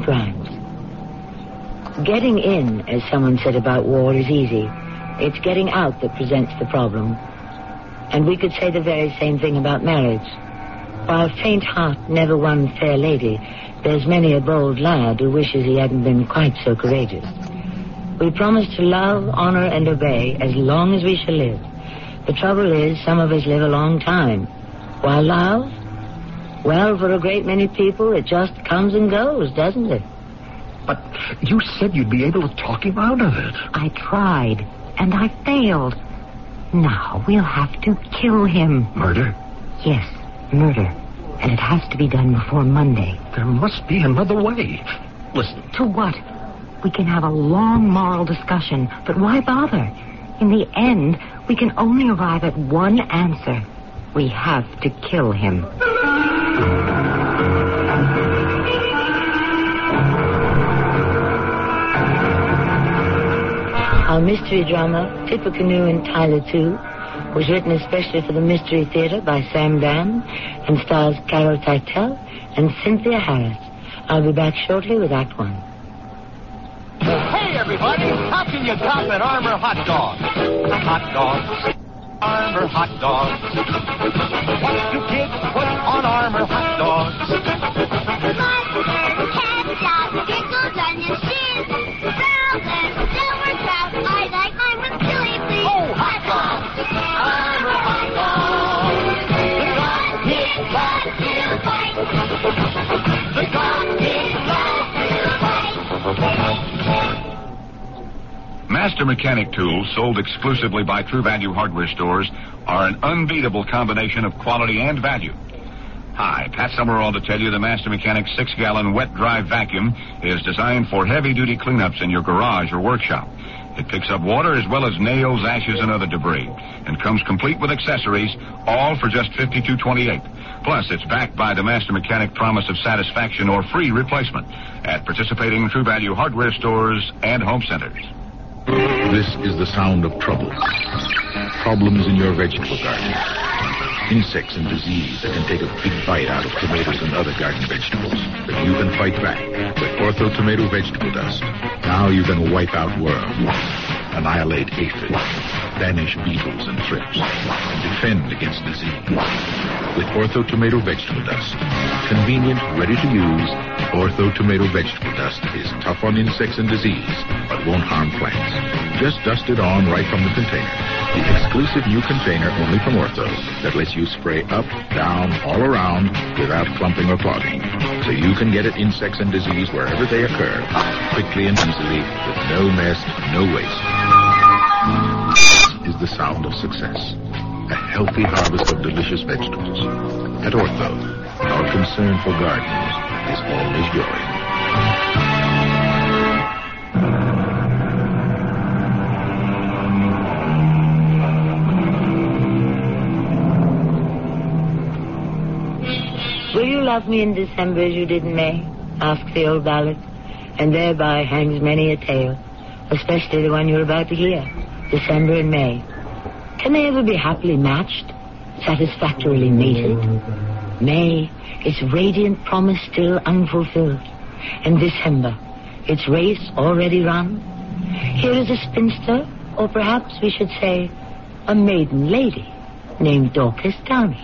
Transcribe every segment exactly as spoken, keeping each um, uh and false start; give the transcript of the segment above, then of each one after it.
crimes. Getting in, as someone said about war, is easy. It's getting out that presents the problem. And we could say the very same thing about marriage. While faint heart never won fair lady, there's many a bold lad who wishes he hadn't been quite so courageous. We promise to love, honor, and obey as long as we shall live. The trouble is, some of us live a long time. While love, well, for a great many people, it just comes and goes, doesn't it? But you said you'd be able to talk him out of it. I tried, and I failed. Now we'll have to kill him. Murder? Yes, murder. And it has to be done before Monday. There must be another way. Listen. To what? We can have a long moral discussion, but why bother? In the end, we can only arrive at one answer. We have to kill him. Our mystery drama, Tippecanoe and Tyler two, was written especially for the Mystery Theater by Sam Dam and stars Carol Teitel and Cynthia Harris. I'll be back shortly with Act One. Hey, everybody! How can you top an Armour hot dog? Hot dogs. Armour hot dogs. What do kids put on Armour hot dogs? Mustard, ketchup, pickles, onions, cheese, barrels, and silver trout. I like Armour chili, please. Oh, hot dogs! Armour hot dogs. The dog loves to fight. The dog loves to fight. Master Mechanic tools sold exclusively by True Value hardware stores are an unbeatable combination of quality and value. Hi, Pat Summerall to tell you the Master Mechanic six-gallon wet-dry vacuum is designed for heavy-duty cleanups in your garage or workshop. It picks up water as well as nails, ashes, and other debris, and comes complete with accessories, all for just fifty-two twenty-eight. Plus, it's backed by the Master Mechanic promise of satisfaction or free replacement at participating True Value hardware stores and home centers. This is the sound of trouble. Problems in your vegetable garden. Insects and disease that can take a big bite out of tomatoes and other garden vegetables. But you can fight back with Ortho Tomato Vegetable Dust. Now you can wipe out worms, annihilate aphids, banish beetles and thrips, and defend against disease. With Ortho Tomato Vegetable Dust. Convenient, ready to use, Ortho Tomato Vegetable Dust is tough on insects and disease, but won't harm plants. Just dust it on right from the container. The exclusive new container only from Ortho that lets you spray up, down, all around without clumping or clogging. So you can get at insects and disease wherever they occur, quickly and easily, with no mess, no waste. Is the sound of success. A healthy harvest of delicious vegetables. At Ortho, our concern for gardens is always growing. Will you love me in December as you did in May? Asks the old ballad. And thereby hangs many a tale, especially the one you're about to hear, December and May. Can they ever be happily matched, satisfactorily mated? May, its radiant promise still unfulfilled. And December, its race already run. Here is a spinster, or perhaps we should say, a maiden lady, named Dorcas Downey.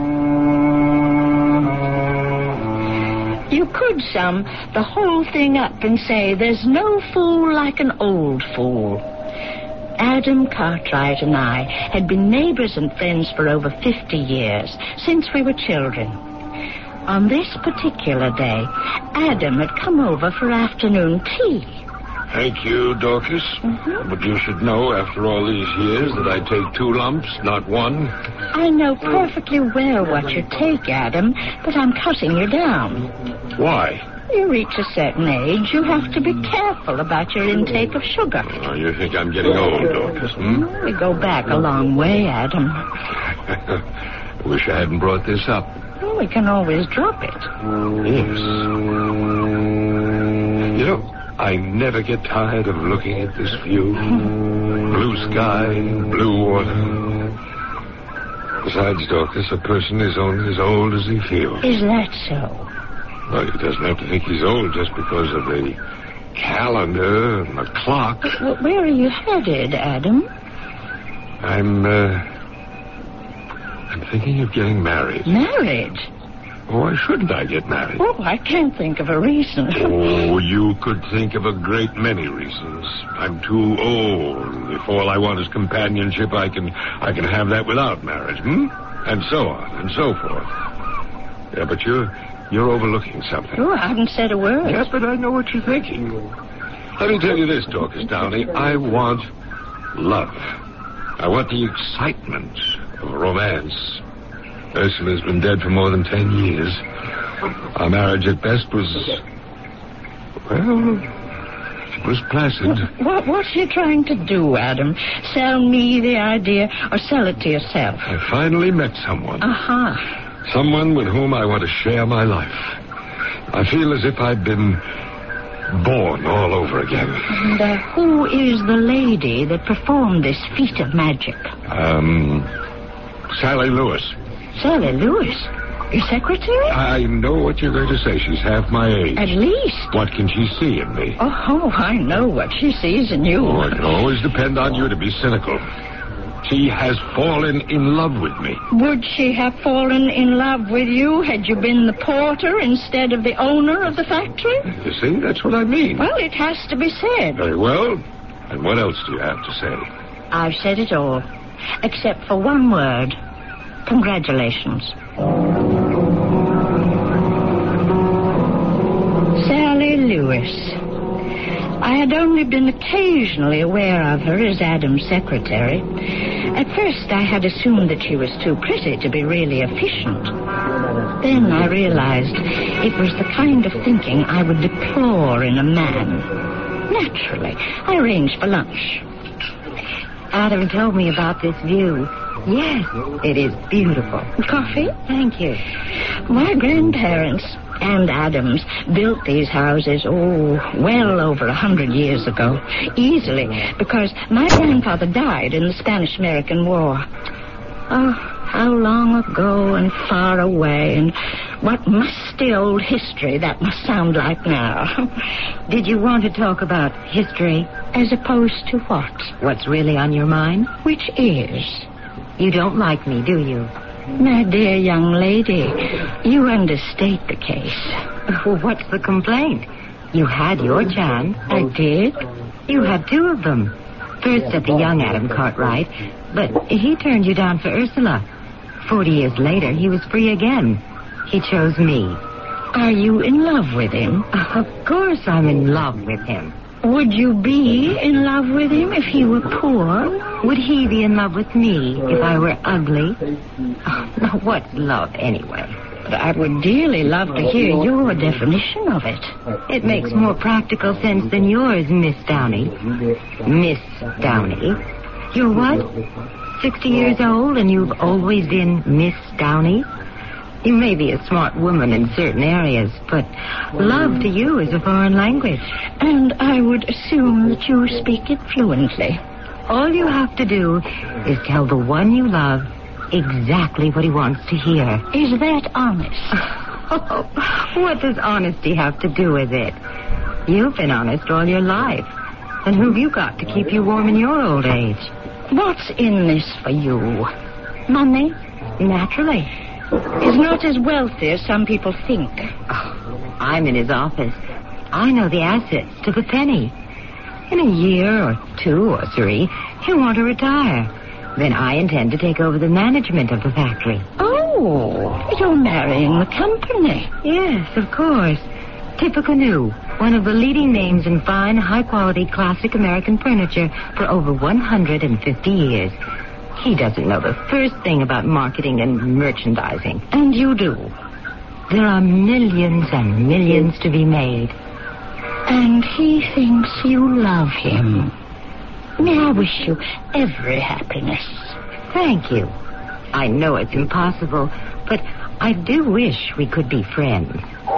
You could sum the whole thing up and say there's no fool like an old fool. Adam Cartwright and I had been neighbors and friends for over fifty years, since we were children. On this particular day, Adam had come over for afternoon tea. Thank you, Dorcas. Mm-hmm. But you should know, after all these years, that I take two lumps, not one. I know perfectly well what you take, Adam, but I'm cutting you down. Why? You reach a certain age, you have to be careful about your intake of sugar. Oh, you think I'm getting old, Dorcas, hmm? We go back a long way, Adam. Wish I hadn't brought this up. Well, we can always drop it. Yes. You know, I never get tired of looking at this view. Blue sky, blue water. Besides, Dorcas, a person is only as old as he feels. Is that so? Well, he doesn't have to think he's old just because of the calendar and the clock. Well, where are you headed, Adam? I'm, uh... I'm thinking of getting married. Married? Why shouldn't I get married? Oh, I can't think of a reason. Oh, you could think of a great many reasons. I'm too old. If all I want is companionship, I can I can have that without marriage, hmm? And so on, and so forth. Yeah, but you're you're overlooking something. Oh, I haven't said a word. Yes, but I know what you're thinking. Let me tell you this, Dorcas Downey. I want love. I want the excitement of romance. Ursula's been dead for more than ten years. Our marriage at best was... well, it was placid. What, what's he trying to do, Adam? Sell me the idea or sell it to yourself? I finally met someone. Uh-huh. Someone with whom I want to share my life. I feel as if I'd been born all over again. And uh, who is the lady that performed this feat of magic? Um, Sally Lewis. Sally Lewis? Your secretary? I know what you're going to say. She's half my age. At least. What can she see in me? Oh, oh, I know what she sees in you. Oh, I can always depend on you to be cynical. She has fallen in love with me. Would she have fallen in love with you had you been the porter instead of the owner of the factory? You see, that's what I mean. Well, it has to be said. Very well. And what else do you have to say? I've said it all, except for one word. Congratulations. Sally Lewis. I had only been occasionally aware of her as Adam's secretary. At first, I had assumed that she was too pretty to be really efficient. Then I realized it was the kind of thinking I would deplore in a man. Naturally, I arranged for lunch. Adam told me about this view. Yes, it is beautiful. Coffee? Thank you. My grandparents and Adams built these houses, oh, well over a hundred years ago. Easily, because my grandfather died in the Spanish-American War. Oh, how long ago and far away, and what musty old history that must sound like now. Did you want to talk about history? As opposed to what? What's really on your mind? Which is? You don't like me, do you? My dear young lady, you understate the case. Well, what's the complaint? You had your chance. I did? You had two of them. First at the young Adam Cartwright, but he turned you down for Ursula. Forty years later, he was free again. He chose me. Are you in love with him? Of course I'm in love with him. Would you be in love with him if he were poor? Would he be in love with me if I were ugly? Oh, now, what's love anyway? But I would dearly love to hear your definition of it. It makes more practical sense than yours, Miss Downey. Miss Downey. You're what? Sixty years old and you've always been Miss Downey? You may be a smart woman in certain areas, but love to you is a foreign language. And I would assume that you speak it fluently. All you have to do is tell the one you love exactly what he wants to hear. Is that honest? What does honesty have to do with it? You've been honest all your life. And who've you got to keep you warm in your old age? What's in this for you? Money? Naturally. He's not as wealthy as some people think. Oh, I'm in his office. I know the assets to the penny. In a year or two or three, he'll want to retire. Then I intend to take over the management of the factory. Oh, you're marrying the company. Yes, of course. Tippecanoe, one of the leading names in fine, high-quality, classic American furniture for over one hundred fifty years. He doesn't know the first thing about marketing and merchandising. And you do. There are millions and millions to be made. And he thinks you love him. May I wish you every happiness. Thank you. I know it's impossible, but I do wish we could be friends.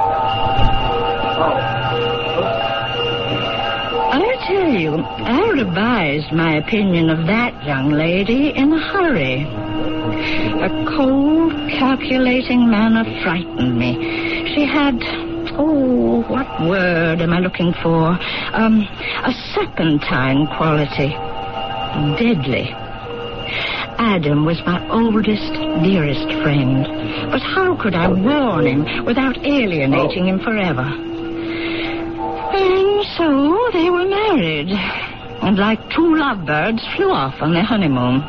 I tell you, I revised my opinion of that young lady in a hurry. A cold, calculating manner frightened me. She had oh, what word am I looking for? Um, a serpentine quality. Deadly. Adam was my oldest, dearest friend. But how could I warn him without alienating him forever? And so they were married. And like two lovebirds, flew off on their honeymoon.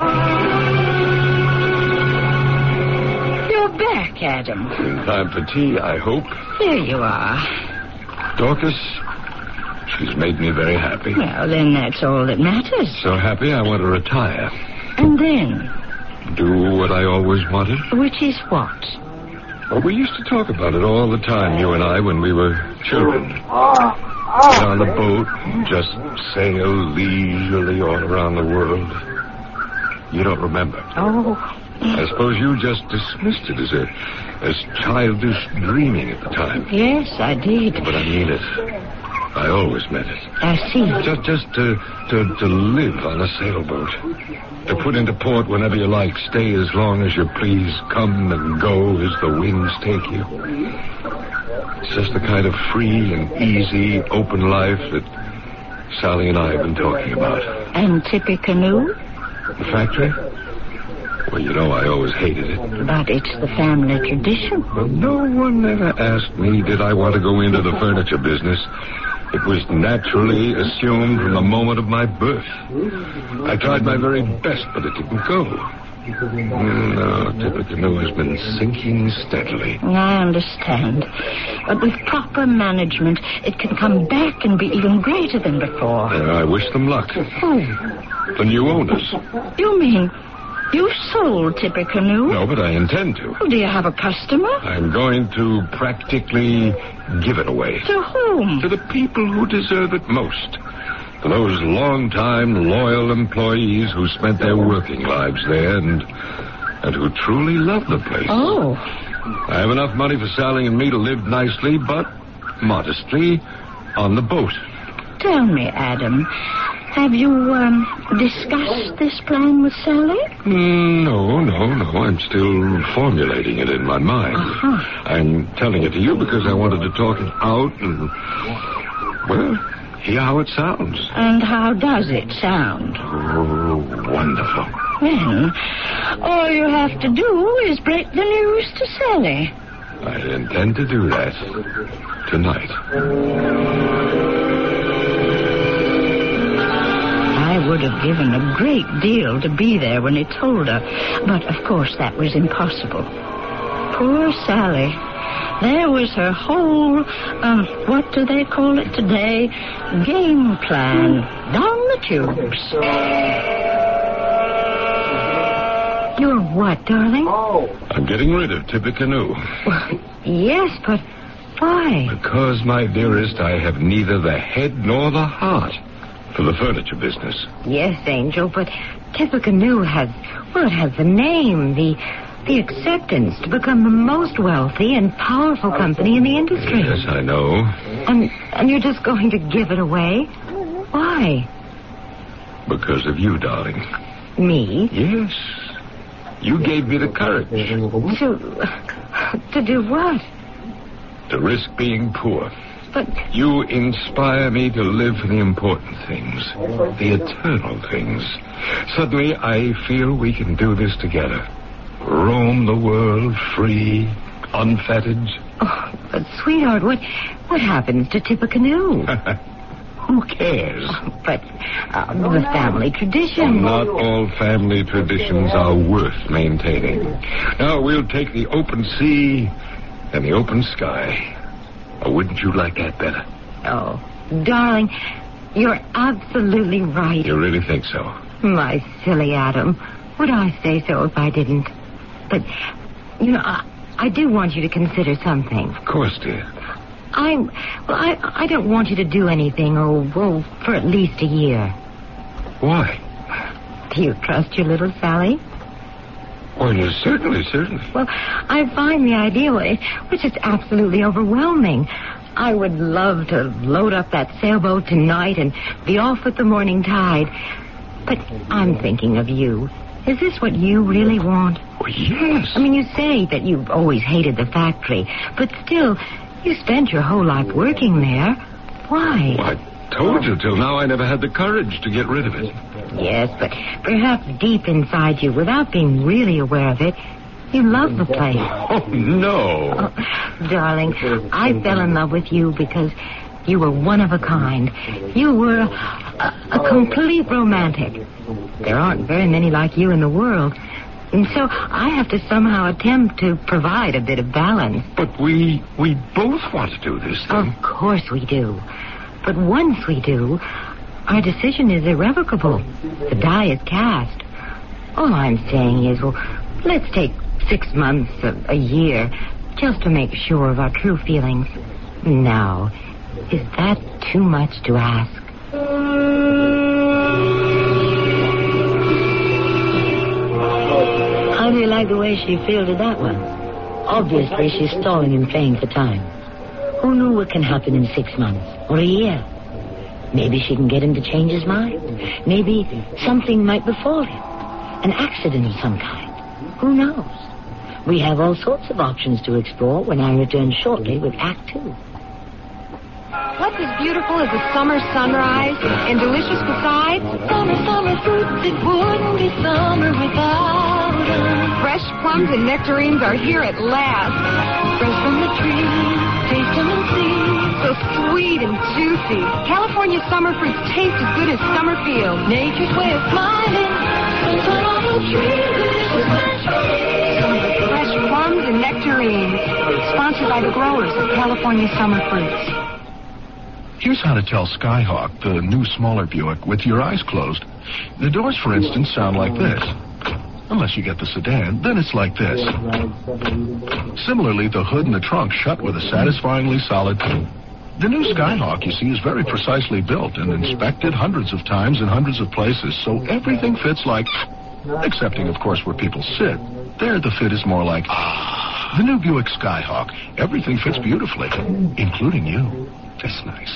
You're back, Adam. In time for tea, I hope. There you are. Dorcas, she's made me very happy. Well, then that's all that matters. So happy I want to retire. And then? Do what I always wanted. Which is what? Well, we used to talk about it all the time, you and I, when we were children. Get on the boat and just sail leisurely all around the world. You don't remember. Oh. I suppose you just dismissed it as a as childish dreaming at the time. Yes, I did. But I mean it. I always meant it. I see. Just just to, to, to live on a sailboat. To put into port whenever you like. Stay as long as you please. Come and go as the winds take you. It's just the kind of free and easy, open life that Sally and I have been talking about. And Tippecanoe? The factory? Well, you know I always hated it. But it's the family tradition. Well, no one ever asked me did I want to go into the furniture business. It was naturally assumed from the moment of my birth. I tried my very best, but it didn't go. No, Tippecanoe has been sinking steadily. I understand. But with proper management, it can come back and be even greater than before. Yeah, I wish them luck. Who? The new owners. You mean you sold Tippecanoe? No, but I intend to. Do you have a customer? I'm going to practically give it away. To whom? To the people who deserve it most. To those long-time, loyal employees who spent their working lives there and and who truly love the place. Oh. I have enough money for Sally and me to live nicely, but modestly, on the boat. Tell me, Adam, have you um, discussed this plan with Sally? Mm, no, no, no. I'm still formulating it in my mind. Uh-huh. I'm telling it to you because I wanted to talk it out and, well, hear how it sounds. And how does it sound? Oh, wonderful. Then, all you have to do is break the news to Sally. I intend to do that tonight. I would have given a great deal to be there when he told her, but of course that was impossible. Poor Sally. There was her whole, um, what do they call it today? Game plan. Down the tubes. You're what, darling? I'm getting rid of Tippecanoe. Well, yes, but why? Because, my dearest, I have neither the head nor the heart for the furniture business. Yes, Angel, but Tippecanoe has, well, it has the name, the... the acceptance to become the most wealthy and powerful company in the industry. Yes, I know. And and you're just going to give it away? Why? Because of you, darling. Me? Yes. You gave me the courage. To... to do what? To risk being poor. But... You inspire me to live for the important things. The eternal things. Suddenly, I feel we can do this together. Roam the world free, unfettered. Oh, but sweetheart, what what happens to Tippecanoe? Who cares? Oh, but uh, the family tradition. Not all family traditions are worth maintaining. Now, we'll take the open sea and the open sky. Or wouldn't you like that better? Oh, darling, you're absolutely right. You really think so? My silly Adam. Would I say so if I didn't? But, you know, I, I do want you to consider something. Of course, dear. I, well, I, I don't want you to do anything, oh, well, for at least a year. Why? Do you trust your little Sally? Well, yes, certainly, certainly. Well, I find the idea, well, it was just absolutely overwhelming. I would love to load up that sailboat tonight and be off with the morning tide. But I'm thinking of you. Is this what you really want? Oh, yes. I mean, you say that you've always hated the factory, but still, You spent your whole life working there. Why? Well, I told you till now I never had the courage to get rid of it. Yes, but perhaps deep inside you, without being really aware of it, you love the place. Oh, no. Oh, darling, I fell in love with you because you were one of a kind. You were a, a, a complete romantic. There aren't very many like you in the world. And so I have to somehow attempt to provide a bit of balance. But we we both want to do this thing. Of course we do. But once we do, our decision is irrevocable. The die is cast. All I'm saying is, well, let's take six months, a, a year, just to make sure of our true feelings. Now, is that too much to ask? How do you like the way she fielded that one? Obviously, she's stalling and playing for time. Who knew what can happen in six months or a year? Maybe she can get him to change his mind. Maybe something might befall him. An accident of some kind. Who knows? We have all sorts of options to explore when I return shortly with Act Two. What's as beautiful as a summer sunrise and delicious besides? Summer, summer fruits, it wouldn't be summer without them. Fresh plums and nectarines are here at last. Fresh from the tree, taste them and see. So sweet and juicy. California summer fruits taste as good as summer feels. Nature's way of smiling. Sunshine on the tree, delicious nectarines. Fresh plums and nectarines. Sponsored by the growers of California summer fruits. Here's how to tell Skyhawk, the new smaller Buick, with your eyes closed. The doors, for instance, sound like this. Unless you get the sedan, then it's like this. Similarly, the hood and the trunk shut with a satisfyingly solid... The new Skyhawk, you see, is very precisely built and inspected hundreds of times in hundreds of places, so everything fits like... Excepting, of course, where people sit. There, the fit is more like... The new Buick Skyhawk. Everything fits beautifully, including you. That's nice.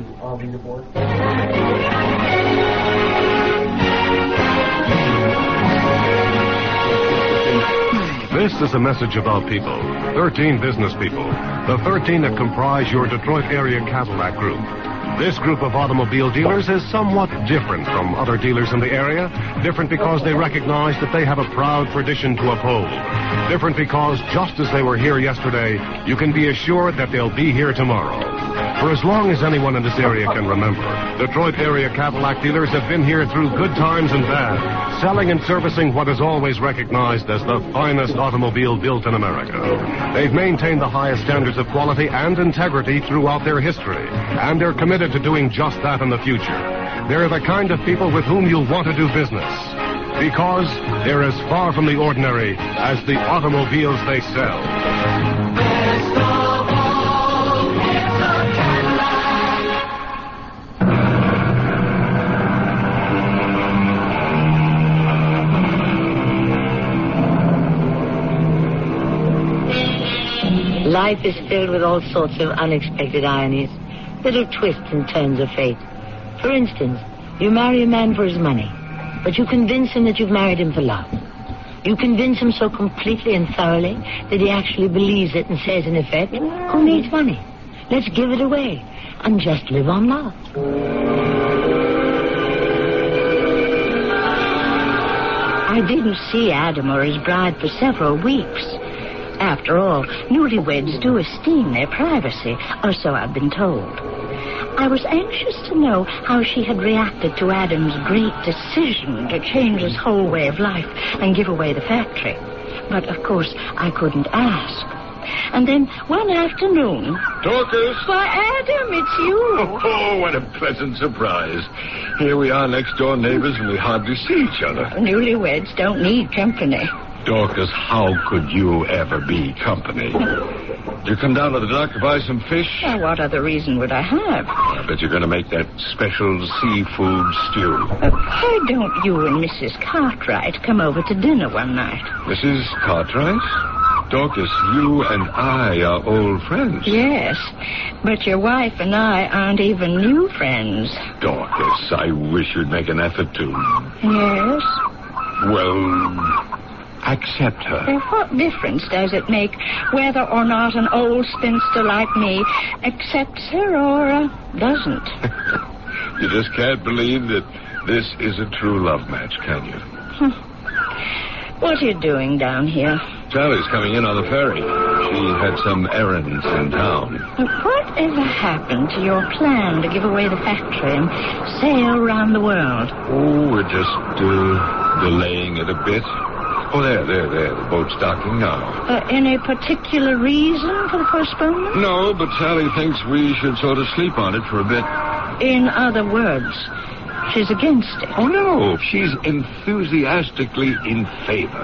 This is a message about people. thirteen business people. The thirteen that comprise your Detroit area Cadillac group. This group of automobile dealers is somewhat different from other dealers in the area. Different because they recognize that they have a proud tradition to uphold. Different because just as they were here yesterday, you can be assured that they'll be here tomorrow. For as long as anyone in this area can remember, Detroit area Cadillac dealers have been here through good times and bad, selling and servicing what is always recognized as the finest automobile built in America. They've maintained the highest standards of quality and integrity throughout their history, and they're committed to doing just that in the future. They're the kind of people with whom you'll want to do business, because they're as far from the ordinary as the automobiles they sell. Best of all, it's a Cadillac. Life is filled with all sorts of unexpected ironies, little twists and turns of fate. For instance, you marry a man for his money, but you convince him that you've married him for love. You convince him so completely and thoroughly that he actually believes it and says, in effect, who needs money? Let's give it away and just live on love. I didn't see Adam or his bride for several weeks. After all, newlyweds do esteem their privacy, or so I've been told. I was anxious to know how she had reacted to Adam's great decision to change his whole way of life and give away the factory. But, of course, I couldn't ask. And then one afternoon... Dorcas! Why, Adam, it's you! Oh, what a pleasant surprise. Here we are, next-door neighbors, and we hardly see each other. Newlyweds don't need company. Dorcas, how could you ever be company? Did you come down to the dock to buy some fish? Well, what other reason would I have? I bet you're going to make that special seafood stew. Uh, why don't you and Missus Cartwright come over to dinner one night? Missus Cartwright? Dorcas, you and I are old friends. Yes, but your wife and I aren't even new friends. Dorcas, I wish you'd make an effort to. Yes? Well, accept her. Well, what difference does it make whether or not an old spinster like me accepts her or uh, doesn't? You just can't believe that this is a true love match, can you? Hmm. What are you doing down here? Sally's coming in on the ferry. She had some errands in town. Whatever happened to your plan to give away the factory and sail around the world? Oh, we're just uh, delaying it a bit. Oh, there, there, there. The boat's docking now. Uh, any particular reason for the postponement? No, but Sally thinks we should sort of sleep on it for a bit. In other words, she's against it. Oh, no. She's enthusiastically in favor.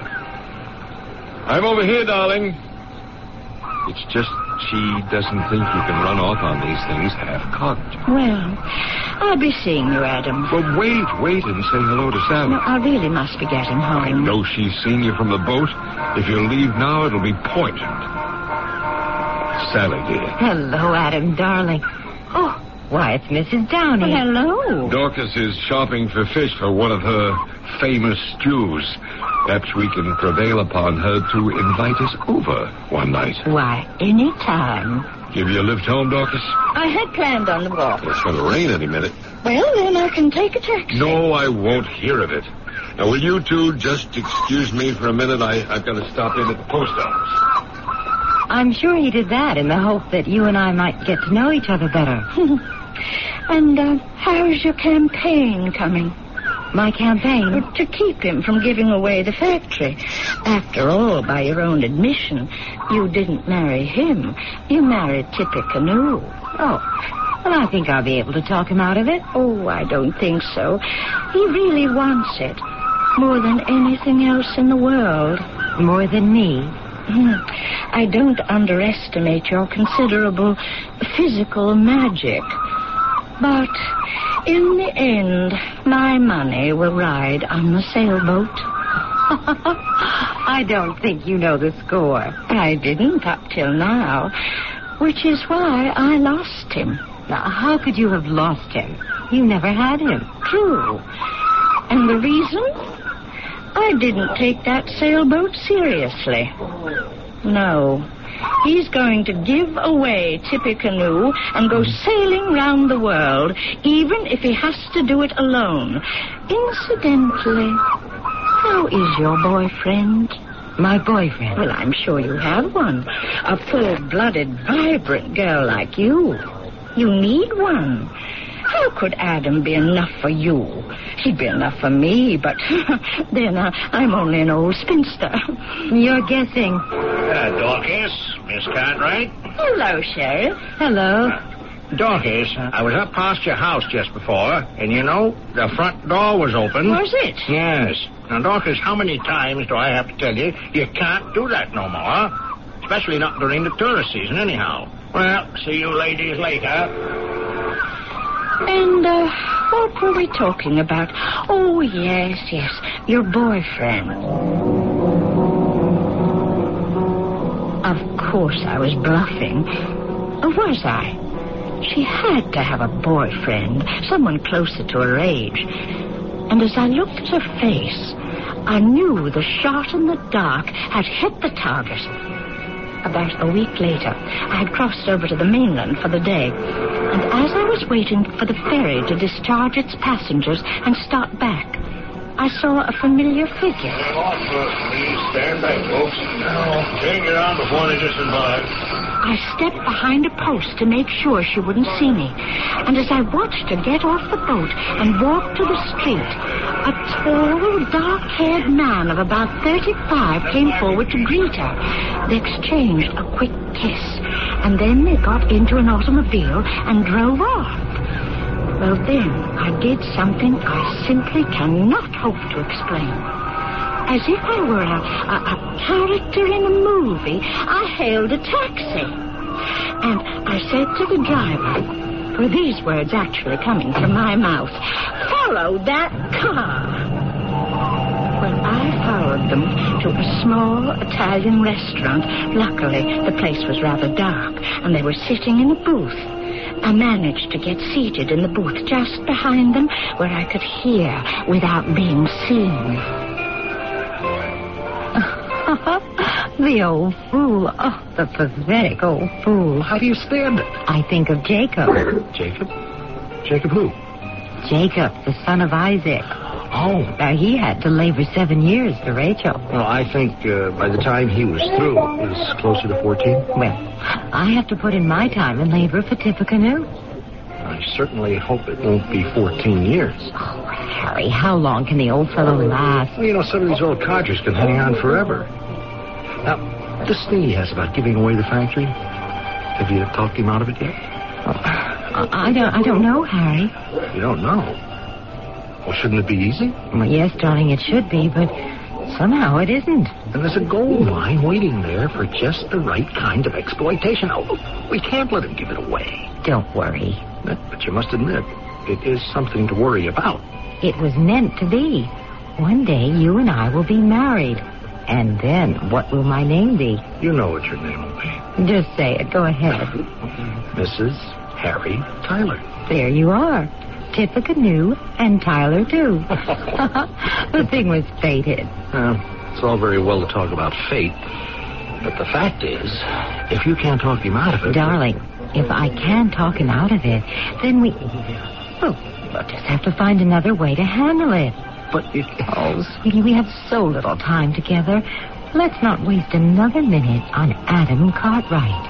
I'm over here, darling. It's just she doesn't think you can run off on these things half-cocked. Well, I'll be seeing you, Adam. Well, wait, wait and say hello to Sally. No, I really must be getting home. I know she's seen you from the boat. If you leave now, it'll be poisoned. Sally, dear. Hello, Adam, darling. Oh, why, it's Missus Downey. Well, hello. Dorcas is shopping for fish for one of her famous stews. Perhaps we can prevail upon her to invite us over one night. Why, any time. Give you a lift home, Dorcas? I had planned on the walk. It's going to rain any minute. Well, then I can take a taxi. No, I won't hear of it. Now, will you two just excuse me for a minute? I, I've got to stop in at the post office. I'm sure he did that in the hope that you and I might get to know each other better. And uh, how's your campaign coming? My campaign? To keep him from giving away the factory. After all, by your own admission, you didn't marry him. You married Tippy Canoe. Oh, well, I think I'll be able to talk him out of it. Oh, I don't think so. He really wants it. More than anything else in the world. More than me? I don't underestimate your considerable physical magic. But in the end, my money will ride on the sailboat. I don't think you know the score. I didn't up till now, which is why I lost him. Now, how could you have lost him? You never had him. True. And the reason? I didn't take that sailboat seriously. No. He's going to give away Tippy Canoe and go sailing round the world, even if he has to do it alone. Incidentally, how is your boyfriend? My boyfriend? Well, I'm sure you have one. A full-blooded, vibrant girl like you. You need one. How could Adam be enough for you? He'd be enough for me, but then uh, I'm only an old spinster. You're guessing. Uh, Dorcas, Miss Cartwright. Hello, Sheriff. Hello. Uh, Dorcas, I was up past your house just before, and you know, the front door was open. Was it? Yes. Now, Dorcas, how many times do I have to tell you you can't do that no more? Especially not during the tourist season, anyhow. Well, see you ladies later. And, uh, what were we talking about? Oh, yes, yes, your boyfriend. Of course I was bluffing. Or was I? She had to have a boyfriend, someone closer to her age. And as I looked at her face, I knew the shot in the dark had hit the target. About a week later, I had crossed over to the mainland for the day. And as I was waiting for the ferry to discharge its passengers and start back, I saw a familiar figure. Please stand back, folks. Now, can't get on before they disembark. I stepped behind a post to make sure she wouldn't see me. And as I watched her get off the boat and walk to the street, a tall, dark-haired man of about thirty-five came forward to greet her. They exchanged a quick kiss, and then they got into an automobile and drove off. Well, then, I did something I simply cannot hope to explain. As if I were a, a, a character in a movie, I hailed a taxi. And I said to the driver, for these words actually coming from my mouth, "Follow that car." Well, I followed them to a small Italian restaurant. Luckily, the place was rather dark, and they were sitting in a booth. I managed to get seated in the booth just behind them where I could hear without being seen. The old fool. Oh, the pathetic old fool. How do you stand it? I think of Jacob. Jacob? Jacob who? Jacob, the son of Isaac. Oh. Now, he had to labor seven years for Rachel. Well, I think uh, by the time he was through, it was closer to fourteen. Well, I have to put in my time and labor for Tippecanoe. I certainly hope it won't be fourteen years. Oh, Harry, how long can the old fellow last? Well, you know, some of these old codgers can hang on forever. Now, this thing he has about giving away the factory, have you talked him out of it yet? I, I don't I don't know, Harry. You don't know? Well, shouldn't it be easy? Well, yes, darling, it should be, but somehow it isn't. And there's a gold mine waiting there for just the right kind of exploitation. Oh, we can't let him give it away. Don't worry. But, but you must admit, it is something to worry about. It was meant to be. One day you and I will be married. And then what will my name be? You know what your name will be. Just say it. Go ahead. Missus Harry Tyler. There you are. Tippecanoe and Tyler, too. The thing was fated. Uh, it's all very well to talk about fate. But the fact is, if you can't talk him out of it... Darling, if I can talk him out of it, then we... Well, we'll just have to find another way to handle it. But it... Oh, sweetie, we have so little time together. Let's not waste another minute on Adam Cartwright.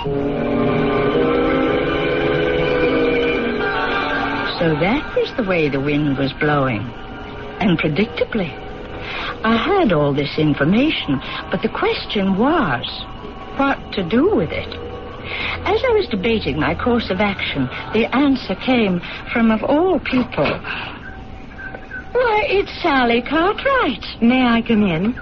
So that was the way the wind was blowing. And predictably. I had all this information, but the question was, what to do with it? As I was debating my course of action, the answer came from, of all people... Why, it's Sally Cartwright. May I come in?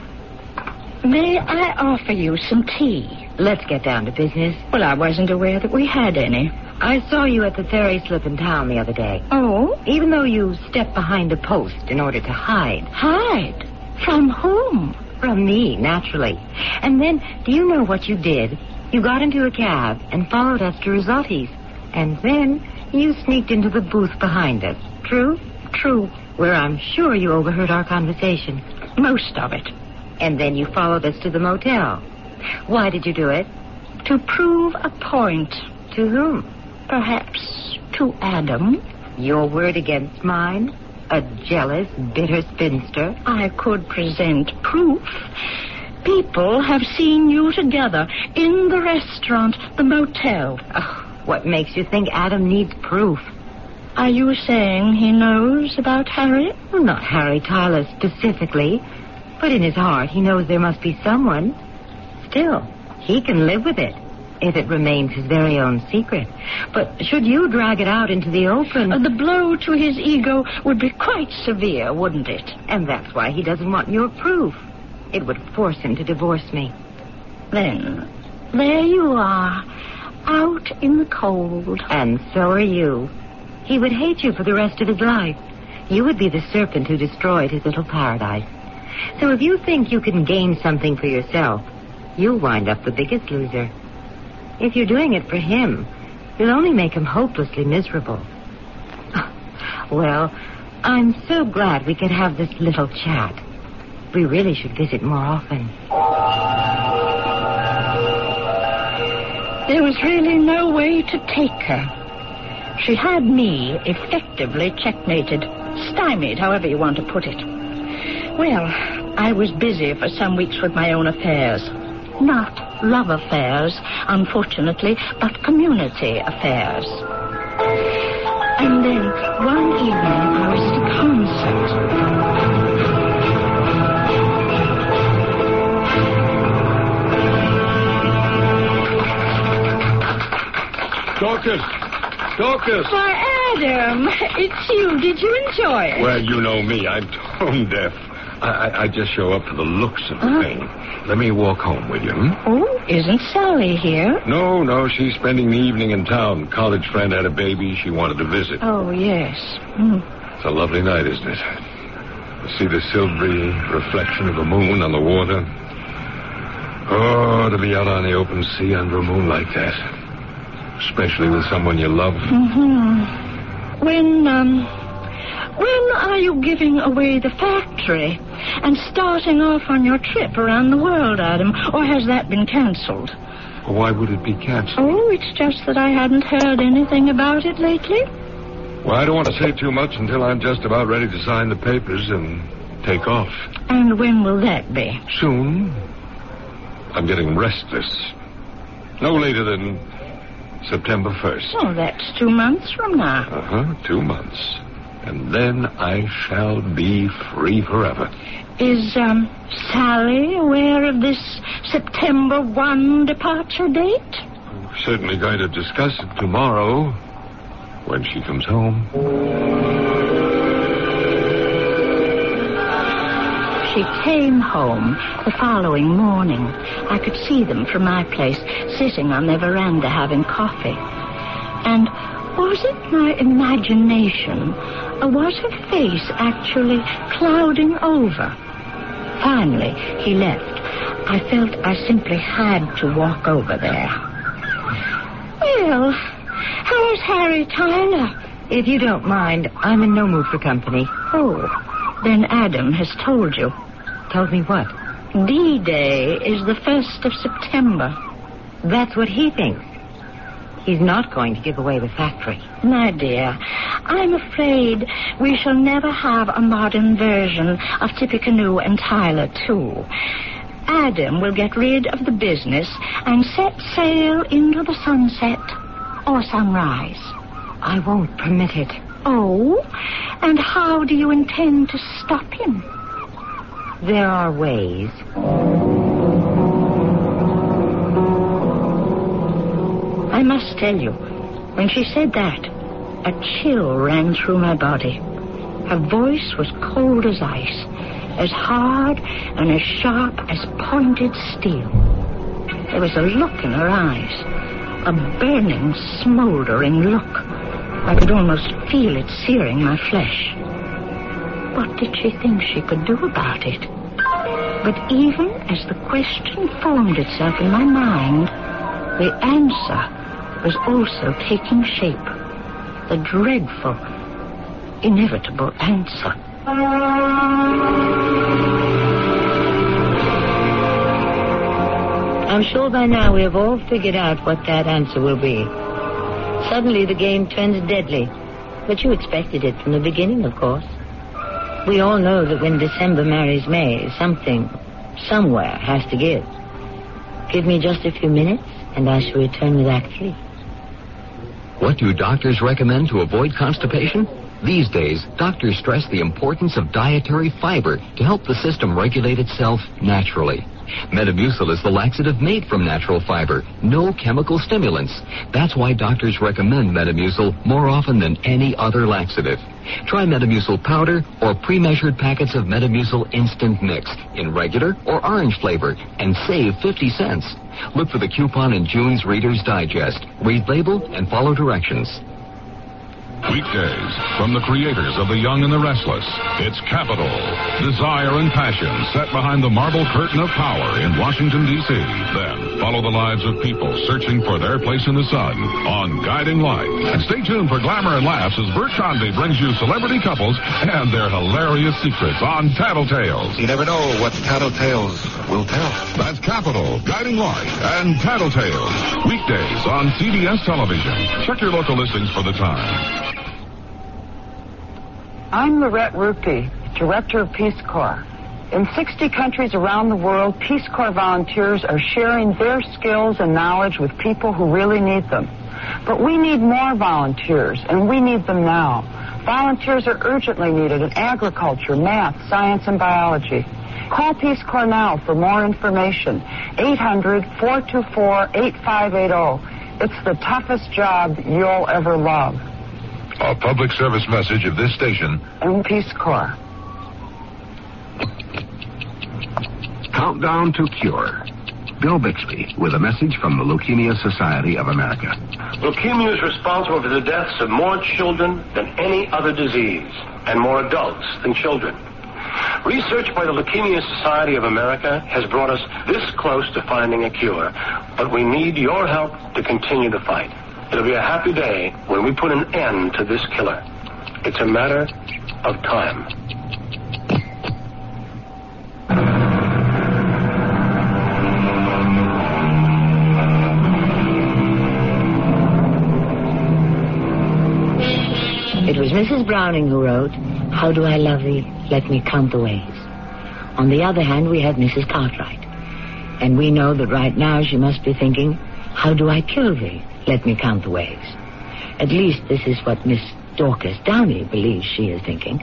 May I offer you some tea? Let's get down to business. Well, I wasn't aware that we had any. I saw you at the ferry slip in town the other day. Oh? Even though you stepped behind a post in order to hide. Hide? From whom? From me, naturally. And then, do you know what you did? You got into a cab and followed us to Risotti's. And then you sneaked into the booth behind us. True? True. Where I'm sure you overheard our conversation. Most of it. And then you followed us to the motel. Why did you do it? To prove a point. To whom? Perhaps to Adam. Your word against mine? A jealous, bitter spinster? I could present proof. People have seen you together in the restaurant, the motel. Oh, what makes you think Adam needs proof? Are you saying he knows about Harry? Well, not Harry Tyler specifically, but in his heart he knows there must be someone. Still, he can live with it if it remains his very own secret. But should you drag it out into the open... Uh, the blow to his ego would be quite severe, wouldn't it? And that's why he doesn't want your proof. It would force him to divorce me. Then, there you are, out in the cold. And so are you. He would hate you for the rest of his life. You would be the serpent who destroyed his little paradise. So if you think you can gain something for yourself, you'll wind up the biggest loser. If you're doing it for him, you'll only make him hopelessly miserable. Well, I'm so glad we could have this little chat. We really should visit more often. There was really no way to take her. She had me effectively checkmated, stymied, however you want to put it. Well, I was busy for some weeks with my own affairs. Not love affairs, unfortunately, but community affairs. And then, one evening, I was at a concert. Dorcas! Dorcas! Why, Adam, it's you. Did you enjoy it? Well, you know me. I'm tone deaf. I, I, I just show up for the looks of the Huh? thing. Let me walk home with you, hmm? Oh, isn't Sally here? No, no, she's spending the evening in town. College friend had a baby she wanted to visit. Oh, yes. Hmm. It's a lovely night, isn't it? You see the silvery reflection of the moon on the water. Oh, to be out on the open sea under a moon like that. Especially with someone you love. Mm-hmm. When, um, when are you giving away the factory and starting off on your trip around the world, Adam? Or has that been cancelled? Why would it be canceled? Oh, it's just that I hadn't heard anything about it lately. Well, I don't want to say too much until I'm just about ready to sign the papers and take off. And when will that be? Soon. I'm getting restless. No later than September first. Oh, that's two months from now. Uh-huh, two months. And then I shall be free forever. Is, um, Sally aware of this September first departure date? We're certainly going to discuss it tomorrow when she comes home. She came home the following morning. I could see them from my place, sitting on their veranda having coffee. And was it my imagination, or was her face actually clouding over? Finally, he left. I felt I simply had to walk over there. Well, how's Harry Tyler? If you don't mind, I'm in no mood for company. Oh, then Adam has told you. Told me what? D-Day is the first of September. That's what he thinks. He's not going to give away the factory. My dear, I'm afraid we shall never have a modern version of Tippecanoe and Tyler, too. Adam will get rid of the business and set sail into the sunset or sunrise. I won't permit it. Oh? And how do you intend to stop him? There are ways. I must tell you, when she said that, a chill ran through my body. Her voice was cold as ice, as hard and as sharp as pointed steel. There was a look in her eyes, a burning, smoldering look. I could almost feel it searing my flesh. What did she think she could do about it? But even as the question formed itself in my mind, the answer was also taking shape. The dreadful, inevitable answer. I'm sure by now we have all figured out what that answer will be. Suddenly the game turns deadly. But you expected it from the beginning, of course. We all know that when December marries May, something, somewhere, has to give. Give me just a few minutes, and I shall return with Act Three. What do doctors recommend to avoid constipation? These days, doctors stress the importance of dietary fiber to help the system regulate itself naturally. Metamucil is the laxative made from natural fiber, no chemical stimulants. That's why doctors recommend Metamucil more often than any other laxative. Try Metamucil powder or pre-measured packets of Metamucil instant mix in regular or orange flavor and save fifty cents. Look for the coupon in June's Reader's Digest. Read label and follow directions. Weekdays from the creators of The Young and the Restless. It's Capital, Desire and Passion set behind the marble curtain of power in Washington, D C Then follow the lives of people searching for their place in the sun on Guiding Light. And stay tuned for glamour and laughs as Bert Convy brings you celebrity couples and their hilarious secrets on Tattletales. You never know what Tattletales will tell. That's Capital, Guiding Light, and Tattletales. Weekdays on C B S Television. Check your local listings for the time. I'm Lorette Rupee, Director of Peace Corps. In sixty countries around the world, Peace Corps volunteers are sharing their skills and knowledge with people who really need them. But we need more volunteers, and we need them now. Volunteers are urgently needed in agriculture, math, science, and biology. Call Peace Corps now for more information. eight hundred, four two four, eight five eight zero. It's the toughest job you'll ever love. A public service message of this station and Peace Corps. Countdown to Cure. Bill Bixby with a message from the Leukemia Society of America. Leukemia is responsible for the deaths of more children than any other disease, and more adults than children. Research by the Leukemia Society of America has brought us this close to finding a cure, but we need your help to continue the fight. It'll be a happy day when we put an end to this killer. It's a matter of time. It was Missus Browning who wrote, "How do I love thee? Let me count the ways." On the other hand, we have Missus Cartwright. And we know that right now she must be thinking, "How do I kill thee? Let me count the ways." At least this is what Miss Dorcas Downey believes she is thinking.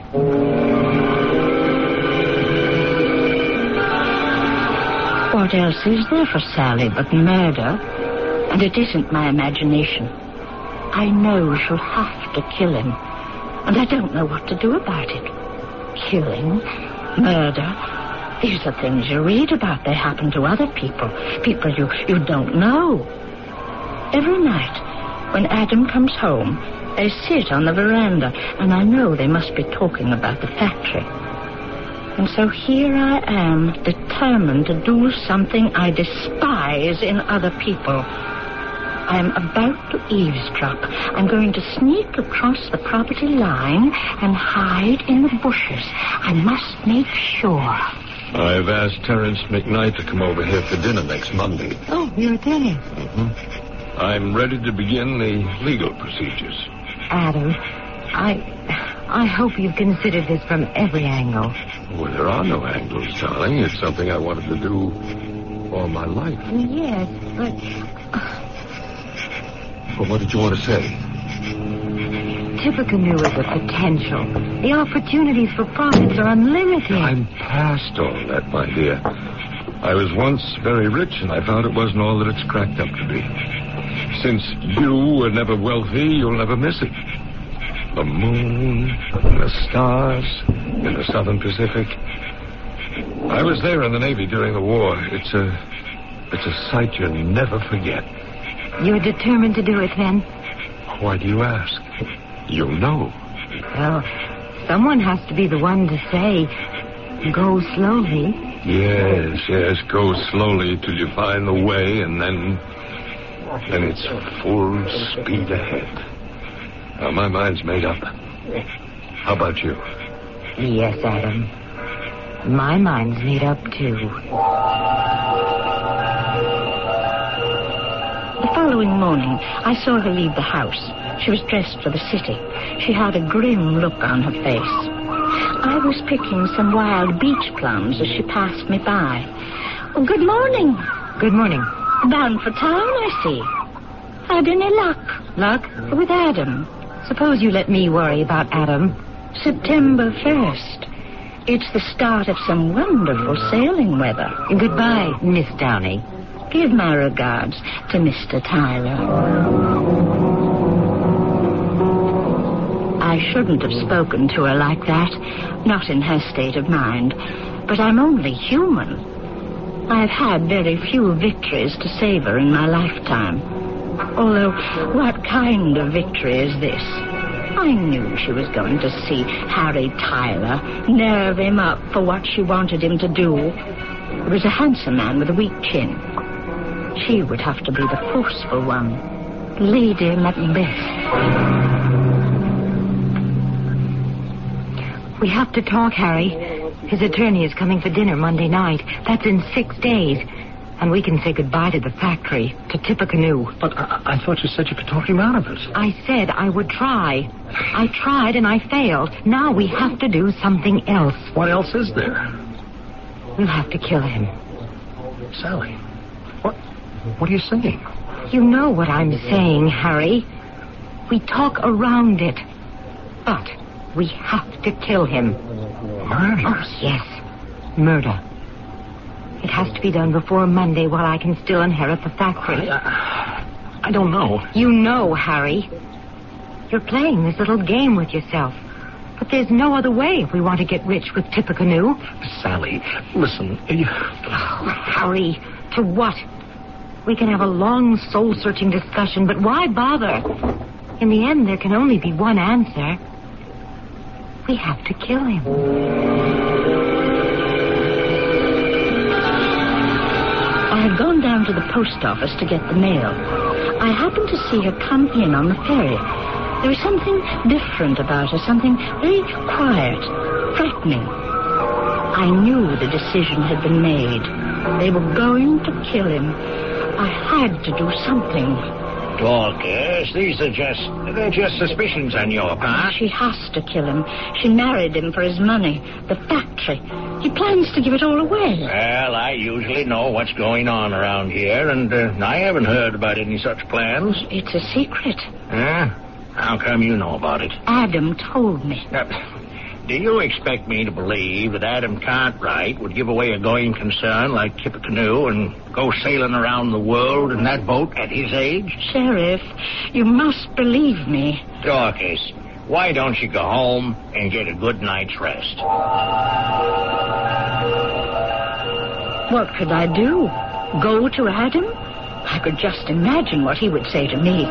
What else is there for Sally but murder? And it isn't my imagination. I know she'll have to kill him. And I don't know what to do about it. Killing, murder, these are things you read about. They happen to other people. People you, you don't know. Every night, when Adam comes home, they sit on the veranda, and I know they must be talking about the factory. And so here I am, determined to do something I despise in other people. I'm about to eavesdrop. I'm going to sneak across the property line and hide in the bushes. I must make sure. I've asked Terence McKnight to come over here for dinner next Monday. Oh, you're there. Mm-hmm. I'm ready to begin the legal procedures. Adam, I... I hope you've considered this from every angle. Well, there are no angles, darling. It's something I wanted to do all my life. Yes, but... Well, what did you want to say? Tippecanoe is a potential. The opportunities for profits are unlimited. I'm past all that, my dear. I was once very rich, and I found it wasn't all that it's cracked up to be. Since you were never wealthy, you'll never miss it. The moon, and the stars, in the southern Pacific. I was there in the Navy during the war. It's a, it's a sight you'll never forget. You're determined to do it, then? Why do you ask? You'll know. Well, someone has to be the one to say, go slowly. Yes, yes, go slowly till you find the way, and then... then it's full speed ahead. Now, my mind's made up. How about you? Yes, Adam. My mind's made up, too. The following morning, I saw her leave the house. She was dressed for the city. She had a grim look on her face. I was picking some wild beach plums as she passed me by. Oh, good morning. Good morning. Bound for town, I see. Had any luck? Luck? With Adam. Suppose you let me worry about Adam. September first. It's the start of some wonderful sailing weather. Goodbye, Miss Downey. Give my regards to Mister Tyler. I shouldn't have spoken to her like that, not in her state of mind. But I'm only human. I've had very few victories to savor in my lifetime. Although, what kind of victory is this? I knew she was going to see Harry Tyler, nerve him up for what she wanted him to do. He was a handsome man with a weak chin. She would have to be the forceful one. Lady Macbeth. We have to talk, Harry. His attorney is coming for dinner Monday night. That's in six days. And we can say goodbye to the factory, to Tippecanoe. But I, I thought you said you could talk him out of it. I said I would try. I tried and I failed. Now we have to do something else. What else is there? We'll have to kill him. Sally, what, what are you saying? You know what I'm saying, Harry. We talk around it. But we have to kill him. Murder? Oh, yes. Murder. It has to be done before Monday while I can still inherit the factory. I, I don't know. You know, Harry. You're playing this little game with yourself. But there's no other way if we want to get rich with Tippecanoe. Sally, listen. You... Oh, Harry, to what? We can have a long, soul-searching discussion, but why bother? In the end, there can only be one answer. We have to kill him. I had gone down to the post office to get the mail. I happened to see her come in on the ferry. There was something different about her, something very quiet, frightening. I knew the decision had been made. They were going to kill him. I had to do something. Dorcas, these are just, they're just suspicions on your part. She has to kill him. She married him for his money, the factory. He plans to give it all away. Well, I usually know what's going on around here, and uh, I haven't heard about any such plans. It's a secret. Huh? How come you know about it? Adam told me. Uh, do you expect me to believe that Adam Cartwright would give away a going concern like Tippecanoe and go sailing around the world in that boat at his age? Sheriff, you must believe me. Dorcas, why don't you go home and get a good night's rest? What could I do? Go to Adam? I could just imagine what he would say to me.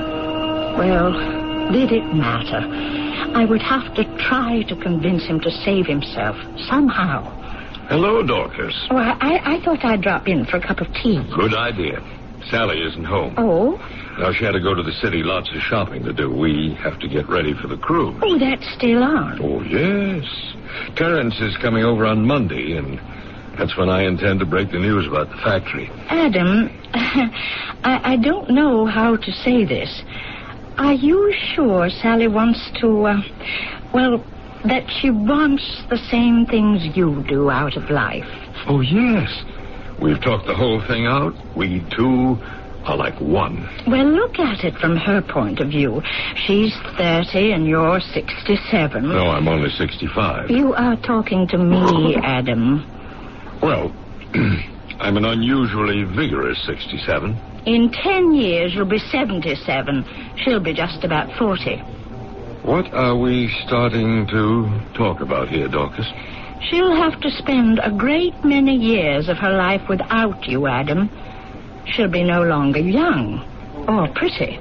Well, did it matter? I would have to try to convince him to save himself, somehow. Hello, Dorcas. Oh, I, I thought I'd drop in for a cup of tea. Good idea. Sally isn't home. Oh? Now, she had to go to the city, lots of shopping to do. We have to get ready for the cruise. Oh, that's still on. Oh, yes. Terence is coming over on Monday, and that's when I intend to break the news about the factory. Adam, I, I don't know how to say this. Are you sure Sally wants to, uh, well, that she wants the same things you do out of life? Oh, yes. We've talked the whole thing out. We two are like one. Well, look at it from her point of view. She's thirty and you're sixty-seven. No, I'm only sixty-five. You are talking to me, Adam. Well, I'm an unusually vigorous sixty-seven. In ten years, you'll be seventy-seven. She'll be just about forty. What are we starting to talk about here, Dorcas? She'll have to spend a great many years of her life without you, Adam. She'll be no longer young or pretty.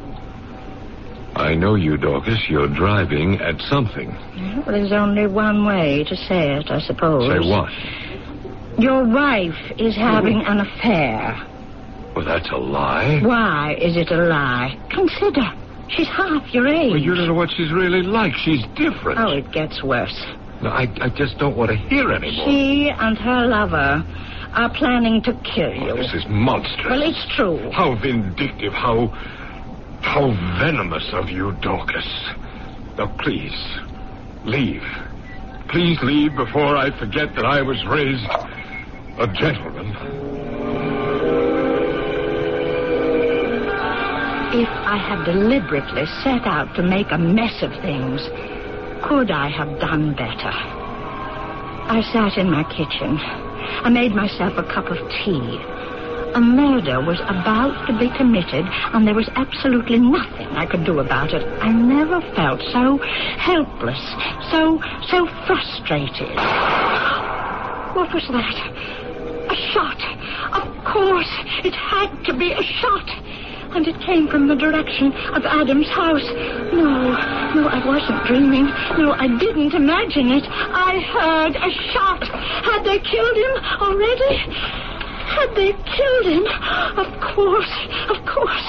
I know you, Dorcas. You're driving at something. Well, there's only one way to say it, I suppose. Say what? Your wife is having an affair. Well, that's a lie. Why is it a lie? Consider. She's half your age. Well, you don't know what she's really like. She's different. Oh, it gets worse. No, I, I just don't want to hear anymore. She and her lover are planning to kill you. Oh, this is monstrous. Well, it's true. How vindictive, how... how venomous of you, Dorcas. Now, please, leave. Please leave before I forget that I was raised a gentleman. If I had deliberately set out to make a mess of things, could I have done better? I sat in my kitchen. I made myself a cup of tea. A murder was about to be committed, and there was absolutely nothing I could do about it. I never felt so helpless, so, so frustrated. What was that? A shot. Of course, it had to be a shot. And it came from the direction of Adam's house. No, no, I wasn't dreaming. No, I didn't imagine it. I heard a shot. Had they killed him already? Had they killed him? Of course, of course.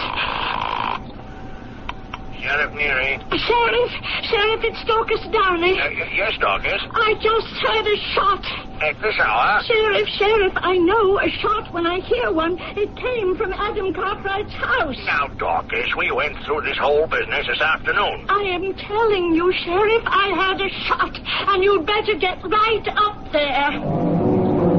Sheriff Neary. Sheriff, Sheriff, it's Dorcas Downey. Uh, y- yes, Dorcas. I just heard a shot. At this hour? Sheriff, Sheriff, I know a shot when I hear one. It came from Adam Cartwright's house. Now, Dorcas, we went through this whole business this afternoon. I am telling you, Sheriff, I had a shot, and you'd better get right up there.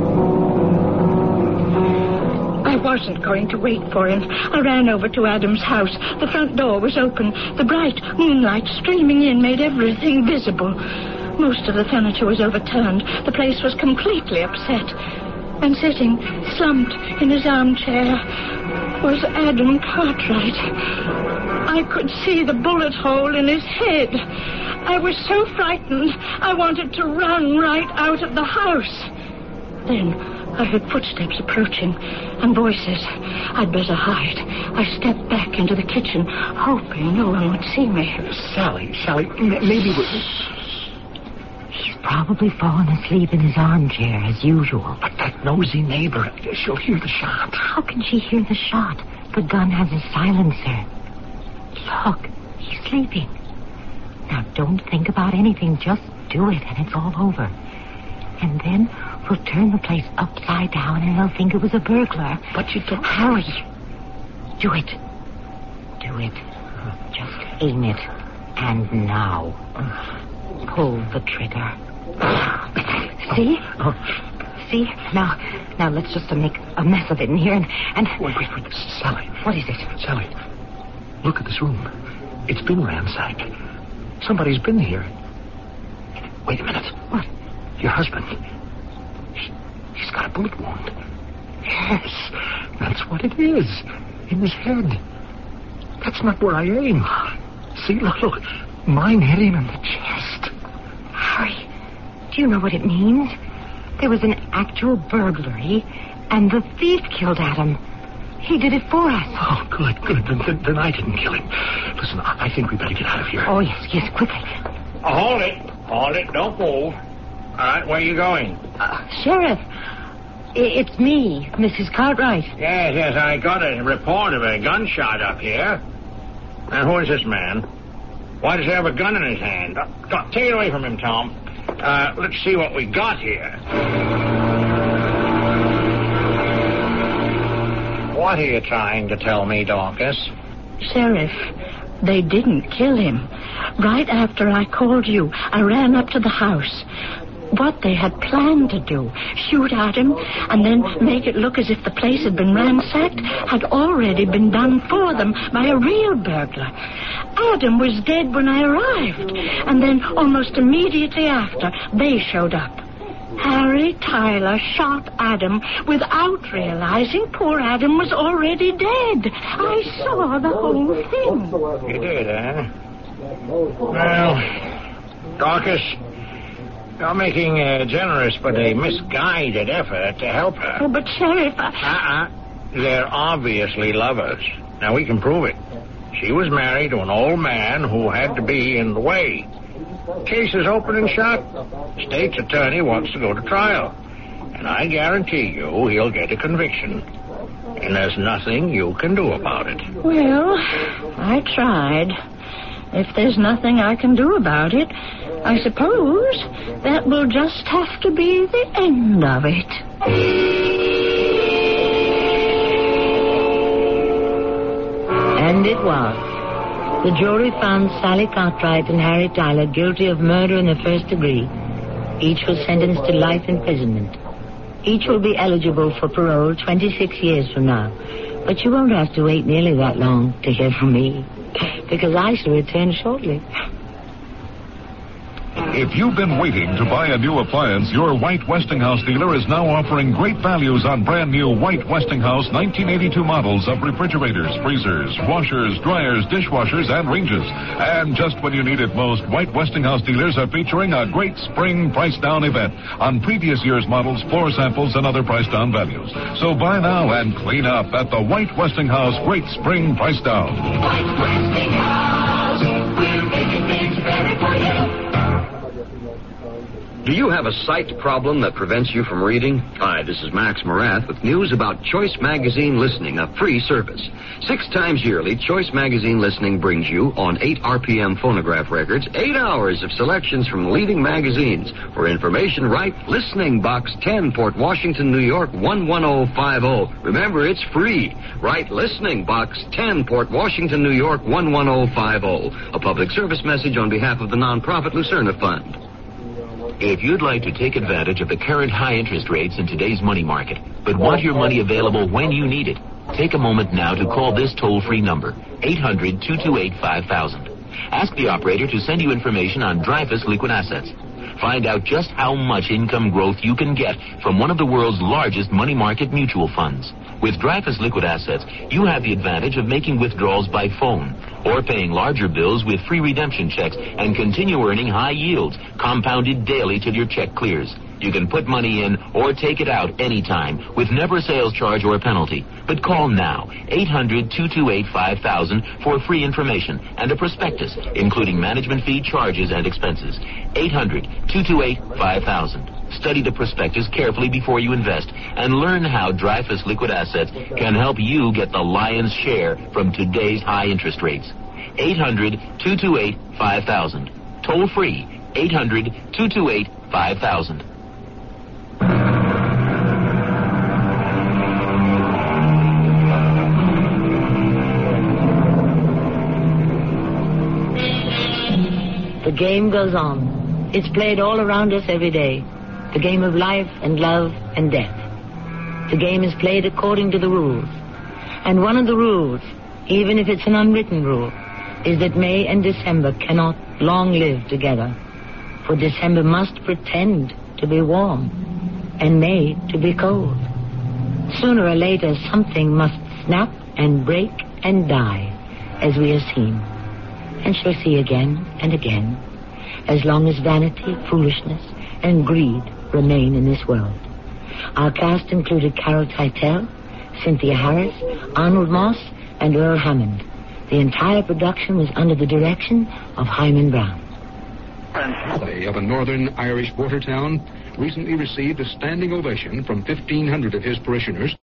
I wasn't going to wait for him. I ran over to Adam's house. The front door was open. The bright moonlight streaming in made everything visible. Most of the furniture was overturned. The place was completely upset. And sitting, slumped in his armchair, was Adam Cartwright. I could see the bullet hole in his head. I was so frightened, I wanted to run right out of the house. Then I heard footsteps approaching and voices. I'd better hide. I stepped back into the kitchen, hoping no one would see me. Sally, Sally, m- maybe we... He's probably fallen asleep in his armchair, as usual. But that nosy neighbor, she'll hear the shot. How can she hear the shot? The gun has a silencer. Look, he's sleeping. Now, don't think about anything. Just do it, and it's all over. And then we'll turn the place upside down, and they'll think it was a burglar. But you don't... Harry, do it. Do it. Just aim it. And now, pull the trigger. See? See? Now, now let's just uh, make a mess of it in here and... and... Wait, wait, wait. Sally. What is it? Sally, look at this room. It's been ransacked. Somebody's been here. Wait a minute. What? Your husband. He, he's got a bullet wound. Yes, that's what it is. In his head. That's not where I aim. See, look, look. Mine hit him in the chest. Harry, do you know what it means? There was an actual burglary, and the thief killed Adam. He did it for us. Oh, good, good. Then, then, then I didn't kill him. Listen, I, I think we better get out of here. Oh, yes, yes, quickly. Oh, hold it. Hold it. Don't move. All right, where are you going? Uh, Sheriff, I- it's me, Missus Cartwright. Yes, yes, I got a report of a gunshot up here. Now, who is this man? Why does he have a gun in his hand? Uh, go- take it away from him, Tom. Uh, let's see what we got here. What are you trying to tell me, Dorcas? Sheriff, they didn't kill him. Right after I called you, I ran up to the house. What they had planned to do, shoot at him, and then make it look as if the place had been ransacked, had already been done for them by a real burglar. Adam was dead when I arrived, and then almost immediately after, they showed up. Harry Tyler shot Adam without realizing poor Adam was already dead. I saw the whole thing. You did, eh? Well, Dorcas, you're making a generous but a misguided effort to help her. Oh, but Sheriff, I... Uh-uh. They're obviously lovers. Now, we can prove it. She was married to an old man who had to be in the way. Case is open and shut. State's attorney wants to go to trial. And I guarantee you he'll get a conviction. And there's nothing you can do about it. Well, I tried. If there's nothing I can do about it, I suppose that will just have to be the end of it. And it was. The jury found Sally Cartwright and Harry Tyler guilty of murder in the first degree. Each was sentenced to life imprisonment. Each will be eligible for parole twenty-six years from now. But you won't have to wait nearly that long to hear from me, because I shall return shortly. If you've been waiting to buy a new appliance, your White Westinghouse dealer is now offering great values on brand new White Westinghouse nineteen eighty-two models of refrigerators, freezers, washers, dryers, dishwashers, and ranges. And just when you need it most, White Westinghouse dealers are featuring a great spring price down event on previous year's models, floor samples, and other price down values. So buy now and clean up at the White Westinghouse Great Spring Price Down. White Westinghouse, we're making things better for you. Do you have a sight problem that prevents you from reading? Hi, this is Max Morath with news about Choice Magazine Listening, a free service. Six times yearly, Choice Magazine Listening brings you, on eight R P M phonograph records, eight hours of selections from leading magazines. For information, write Listening Box ten, Port Washington, New York, one one oh five oh. Remember, it's free. Write Listening Box ten, Port Washington, New York, one one oh five oh. A public service message on behalf of the nonprofit Lucerna Fund. If you'd like to take advantage of the current high interest rates in today's money market, but want your money available when you need it, take a moment now to call this toll-free number, eight hundred, two two eight, five thousand. Ask the operator to send you information on Dreyfus Liquid Assets. Find out just how much income growth you can get from one of the world's largest money market mutual funds. With Dreyfus Liquid Assets, you have the advantage of making withdrawals by phone or paying larger bills with free redemption checks and continue earning high yields, compounded daily till your check clears. You can put money in or take it out anytime with never a sales charge or a penalty. But call now, eight hundred, two two eight, five thousand for free information and a prospectus, including management fee, charges, and expenses. eight hundred, two two eight, five thousand. Study the prospectus carefully before you invest and learn how Dreyfus Liquid Assets can help you get the lion's share from today's high interest rates. eight hundred, two two eight, five thousand. Toll free, eight hundred, two two eight, five thousand. The game goes on. It's played all around us every day. The game of life and love and death. The game is played according to the rules. And one of the rules, even if it's an unwritten rule, is that May and December cannot long live together. For December must pretend to be warm, and May to be cold. Sooner or later, something must snap and break and die, as we have seen, and shall see again and again, as long as vanity, foolishness, and greed remain in this world. Our cast included Carol Teitel, Cynthia Harris, Arnold Moss, and Earl Hammond. The entire production was under the direction of Hyman Brown. Of a northern Irish border town recently received a standing ovation from fifteen hundred of his parishioners